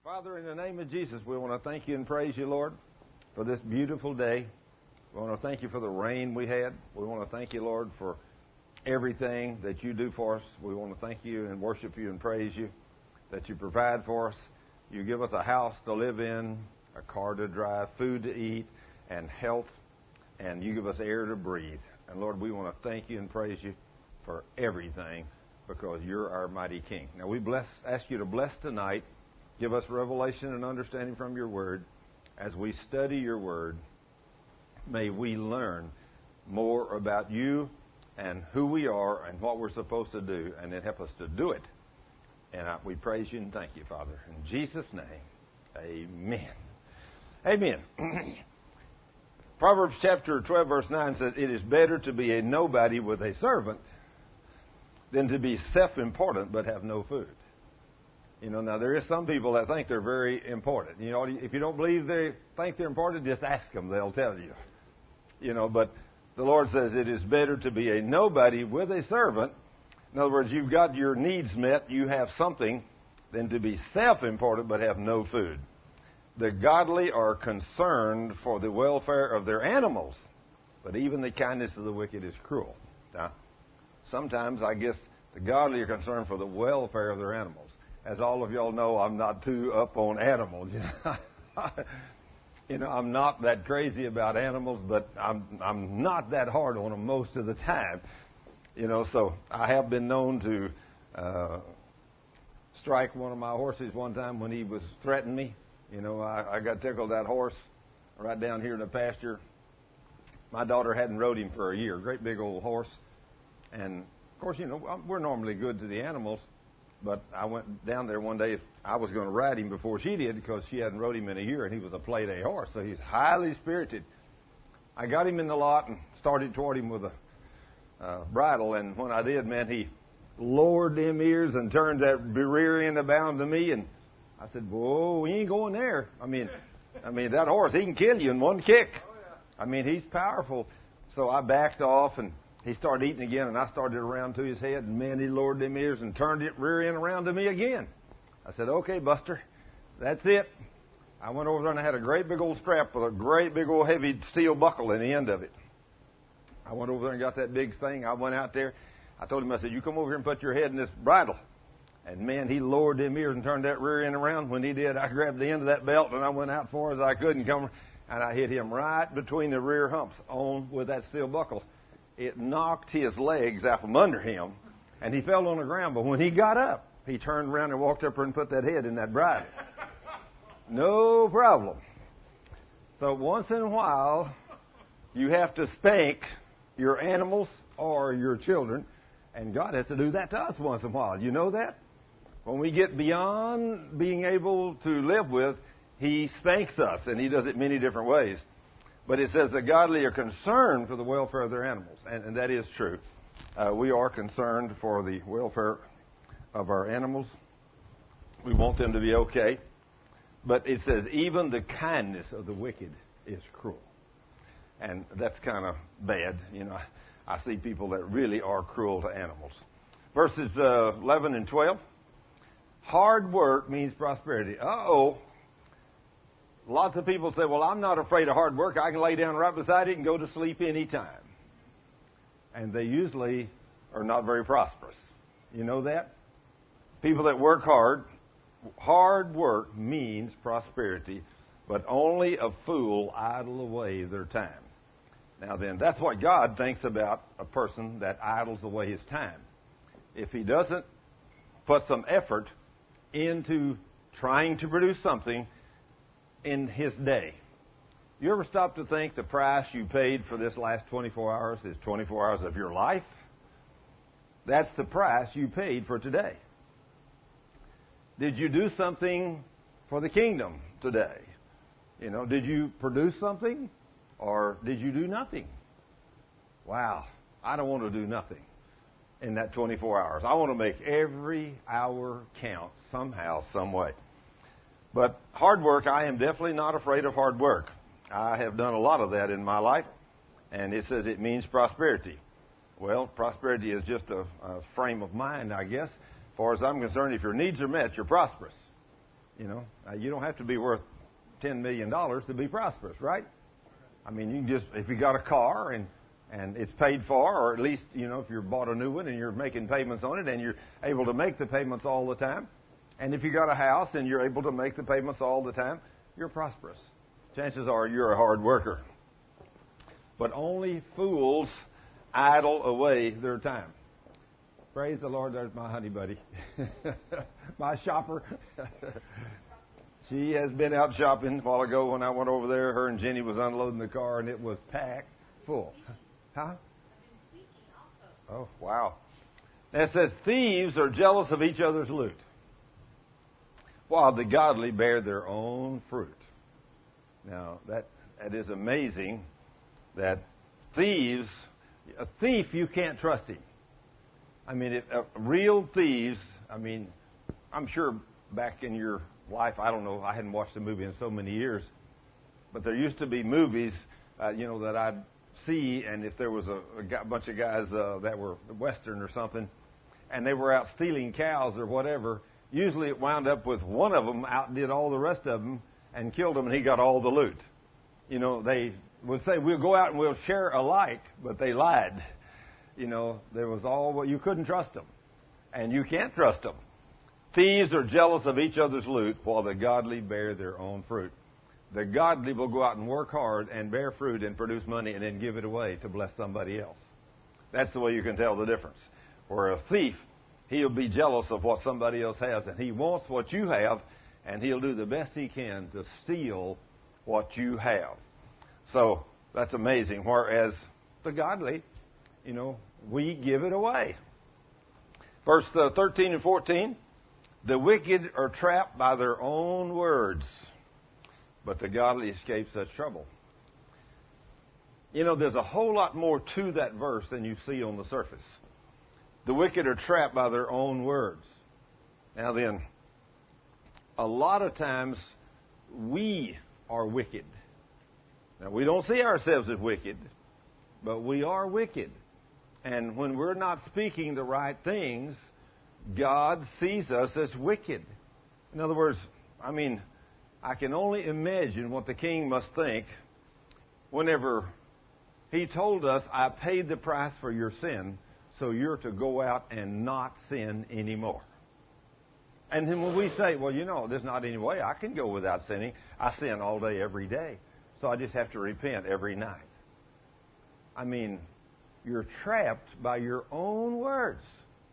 Father, in the name of Jesus, we want to thank you and praise you, Lord, for this beautiful day. We want to thank you for the rain we had. We want to thank you, Lord, for everything that you do for us. We want to thank you and worship you and praise you, that you provide for us. You give us a house to live in, a car to drive, food to eat, and health, and you give us air to breathe. And Lord, we want to thank you and praise you for everything because you're our mighty King. Now we ask you to bless tonight. Give us revelation and understanding from your word. As we study your word, may we learn more about you and who we are and what we're supposed to do, and then help us to do it. And we praise you and thank you, Father. In Jesus' name, amen. Amen. Proverbs chapter 12, verse 9 says, "It is better to be a nobody with a servant than to be self-important but have no food." You know, now there is some people that think they're very important. You know, if you don't believe they think they're important, just ask them. They'll tell you. You know, but the Lord says it is better to be a nobody with a servant. In other words, you've got your needs met, you have something, than to be self-important but have no food. The godly are concerned for the welfare of their animals, but even the kindness of the wicked is cruel. Now, sometimes I guess the godly are concerned for the welfare of their animals. As all of y'all know, I'm not too up on animals. You know, I'm not that crazy about animals, but I'm not that hard on them most of the time. You know, so I have been known to strike one of my horses one time when he was threatening me. You know, I got tickled that horse right down here in the pasture. My daughter hadn't rode him for a year, great big old horse. And, of course, you know, we're normally good to the animals. But I went down there one day. I was going to ride him before she did because she hadn't rode him in a year, and he was a play-day horse, so he's highly spirited. I got him in the lot and started toward him with a bridle, and when I did, man, he lowered them ears and turned that rear end abound to me, and I said, "Whoa, we ain't going there." I mean, that horse, he can kill you in one kick. I mean, he's powerful. So I backed off, and he started eating again, and I started around to his head, and man, he lowered them ears and turned it rear end around to me again. I said, "Okay, Buster, that's it." I went over there, and I had a great big old strap with a great big old heavy steel buckle in the end of it. I went over there and got that big thing. I went out there. I told him, I said, "You come over here and put your head in this bridle." And man, he lowered them ears and turned that rear end around. When he did, I grabbed the end of that belt, and I went out far as I could and I hit him right between the rear humps with that steel buckle. It knocked his legs out from under him, and he fell on the ground. But when he got up, he turned around and walked up there and put that head in that bridle. No problem. So once in a while, you have to spank your animals or your children, and God has to do that to us once in a while. You know that? When we get beyond being able to live with, He spanks us, and He does it many different ways. But it says the godly are concerned for the welfare of their animals, and that is true. We are concerned for the welfare of our animals. We want them to be okay. But it says even the kindness of the wicked is cruel. And that's kind of bad. You know, I see people that really are cruel to animals. Verses 11 and 12. Hard work means prosperity. Uh-oh. Lots of people say, "Well, I'm not afraid of hard work. I can lay down right beside it and go to sleep anytime." And they usually are not very prosperous. You know that? People that work hard work means prosperity, but only a fool idle away their time. Now then, that's what God thinks about a person that idles away his time. If he doesn't put some effort into trying to produce something in his day. You ever stop to think the price you paid for this last 24 hours is 24 hours of your life? That's the price you paid for today. Did you do something for the kingdom today? You know, did you produce something or did you do nothing? Wow, I don't want to do nothing in that 24 hours. I want to make every hour count somehow, some way. But hard work, I am definitely not afraid of hard work. I have done a lot of that in my life, and it says it means prosperity. Well, prosperity is just a frame of mind, I guess. As far as I'm concerned, if your needs are met, you're prosperous. You don't have to be worth $10 million to be prosperous, right? I mean, you can just, if you got a car and it's paid for, or at least, if you're bought a new one and you're making payments on it and you're able to make the payments all the time, and if you got a house and you're able to make the payments all the time, you're prosperous. Chances are you're a hard worker. But only fools idle away their time. Praise the Lord, there's my honey buddy. My shopper. She has been out shopping a while ago when I went over there. Her and Jenny was unloading the car, and it was packed full. Huh? Oh, wow. It says, thieves are jealous of each other's loot, while the godly bear their own fruit. Now, that is amazing that thieves, a thief, you can't trust him. I mean, real thieves, I'm sure back in your life, I don't know, I hadn't watched a movie in so many years, but there used to be movies, that I'd see, and if there was a bunch of guys that were Western or something, and they were out stealing cows or whatever, usually it wound up with one of them outdid all the rest of them and killed them, and he got all the loot. They would say, we'll go out and we'll share alike, but they lied. There was you couldn't trust them, and you can't trust them. Thieves are jealous of each other's loot, while the godly bear their own fruit. The godly will go out and work hard and bear fruit and produce money and then give it away to bless somebody else. That's the way you can tell the difference. Where a thief, he'll be jealous of what somebody else has, and he wants what you have, and he'll do the best he can to steal what you have. So that's amazing. Whereas the godly, we give it away. Verse 13 and 14, the wicked are trapped by their own words, but the godly escape such trouble. There's a whole lot more to that verse than you see on the surface. The wicked are trapped by their own words. Now then, a lot of times we are wicked. Now, we don't see ourselves as wicked, but we are wicked. And when we're not speaking the right things, God sees us as wicked. In other words, I can only imagine what the king must think whenever he told us, I paid the price for your sin, so you're to go out and not sin anymore. And then when we say, well, there's not any way I can go without sinning. I sin all day, every day. So I just have to repent every night. You're trapped by your own words.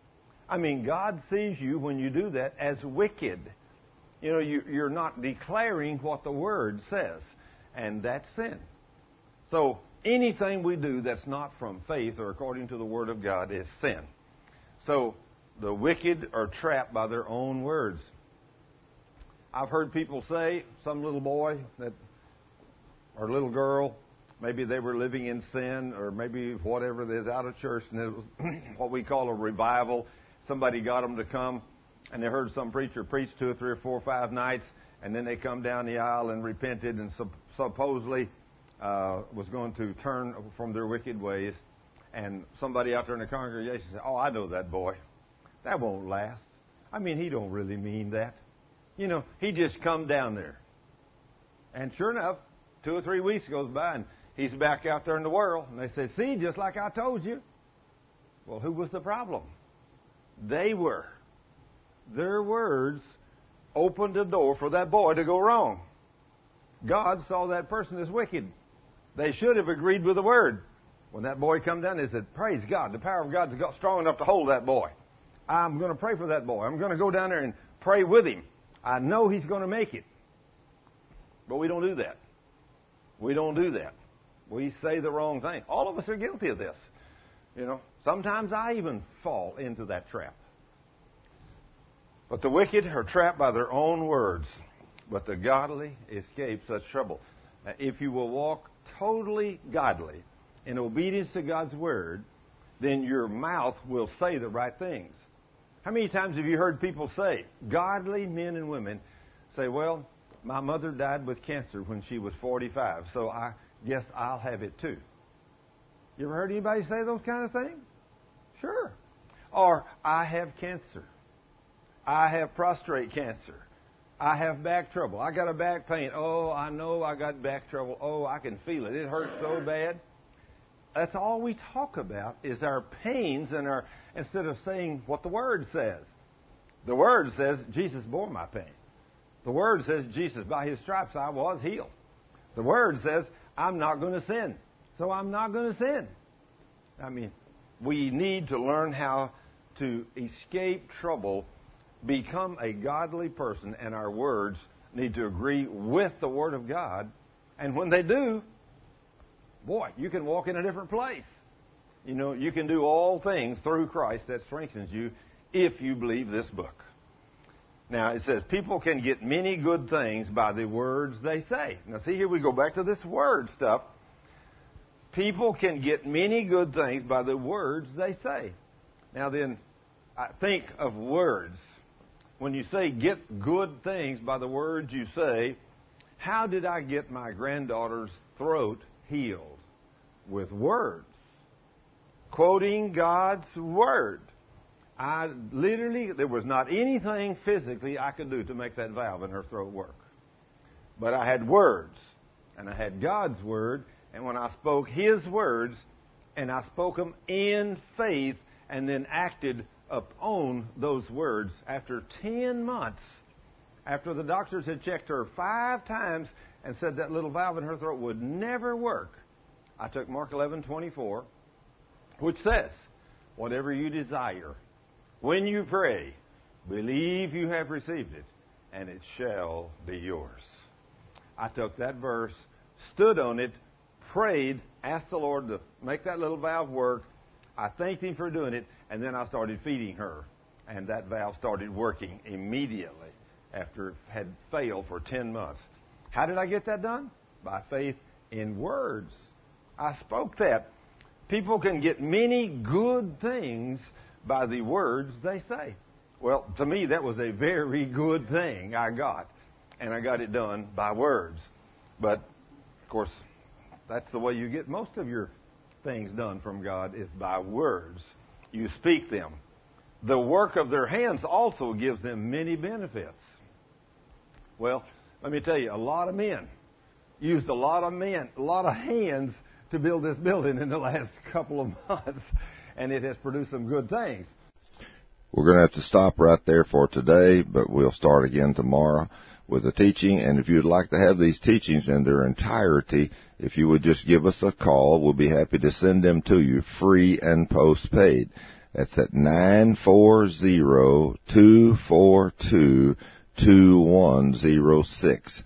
God sees you when you do that as wicked. You're not declaring what the Word says, and that's sin. So anything we do that's not from faith or according to the Word of God is sin. So the wicked are trapped by their own words. I've heard people say, some little boy or little girl, maybe they were living in sin, or maybe whatever it is, out of church, and it was what we call a revival. Somebody got them to come, and they heard some preacher preach 2 or 3 or 4 or 5 nights, and then they come down the aisle and repented and supposedly was going to turn from their wicked ways. And somebody out there in the congregation said, oh, I know that boy. That won't last. He don't really mean that. He just come down there. And sure enough, 2 or 3 weeks goes by, and he's back out there in the world. And they say, see, just like I told you. Well, who was the problem? They were. Their words opened the door for that boy to go wrong. God saw that person as wicked. They should have agreed with the Word. When that boy come down, they said, praise God, the power of God's strong enough to hold that boy. I'm going to pray for that boy. I'm going to go down there and pray with him. I know he's going to make it. But we don't do that. We don't do that. We say the wrong thing. All of us are guilty of this. Sometimes I even fall into that trap. But the wicked are trapped by their own words, but the godly escape such trouble. Now, if you will walk totally godly in obedience to God's Word, then your mouth will say the right things. How many times have you heard people say, godly men and women say, well, my mother died with cancer when she was 45, so I guess I'll have it too. You ever heard anybody say those kind of things? Sure. Or, I have cancer. I have prostate cancer. I have back trouble. I got a back pain. Oh, I know I got back trouble. Oh, I can feel it. It hurts so bad. That's all we talk about is our pains and our, instead of saying what the Word says. The Word says Jesus bore my pain. The Word says Jesus, by His stripes I was healed. The Word says I'm not going to sin, so I'm not going to sin. I mean, we need to learn how to escape trouble, become a godly person, and our words need to agree with the Word of God. And when they do, boy, you can walk in a different place. You know, you can do all things through Christ that strengthens you if you believe this book. Now, it says, people can get many good things by the words they say. Now, see, here we go back to this word stuff. People can get many good things by the words they say. Now, then, I think of words. When you say get good things by the words you say, how did I get my granddaughter's throat healed? With words. Quoting God's Word. I literally, there was not anything physically I could do to make that valve in her throat work. But I had words, and I had God's Word, and when I spoke His words, and I spoke them in faith, and then acted upon those words, after 10 months, after the doctors had checked her 5 times and said that little valve in her throat would never work, I took Mark 11:24, which says, whatever you desire, when you pray, believe you have received it, and it shall be yours. I took that verse, stood on it, prayed, asked the Lord to make that little valve work. I thanked Him for doing it, and then I started feeding her. And that valve started working immediately after it had failed for 10 months. How did I get that done? By faith in words. I spoke that. People can get many good things by the words they say. Well, to me, that was a very good thing I got. And I got it done by words. But, of course, that's the way you get most of your things done from God is by words. You speak them. The work of their hands also gives them many benefits. Well, let me tell you, a lot of men used a lot of hands to build this building in the last couple of months, and it has produced some good things. We're going to have to stop right there for today, but we'll start again tomorrow with the teaching. And if you'd like to have these teachings in their entirety, if you would just give us a call, we'll be happy to send them to you free and postpaid. That's at 940-242-2106.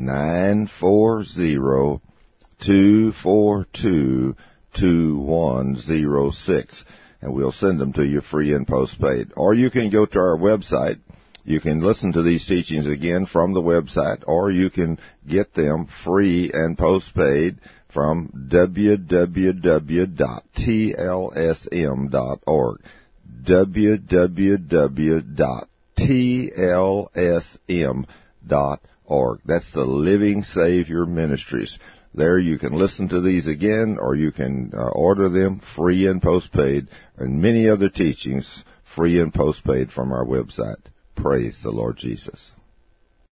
940-242-2106. And we'll send them to you free and postpaid. Or you can go to our website. You can listen to these teachings again from the website, or you can get them free and postpaid from www.tlsm.org. www.tlsm.org. That's the Living Savior Ministries. There you can listen to these again, or you can order them free and postpaid, and many other teachings free and postpaid from our website. Praise the Lord Jesus.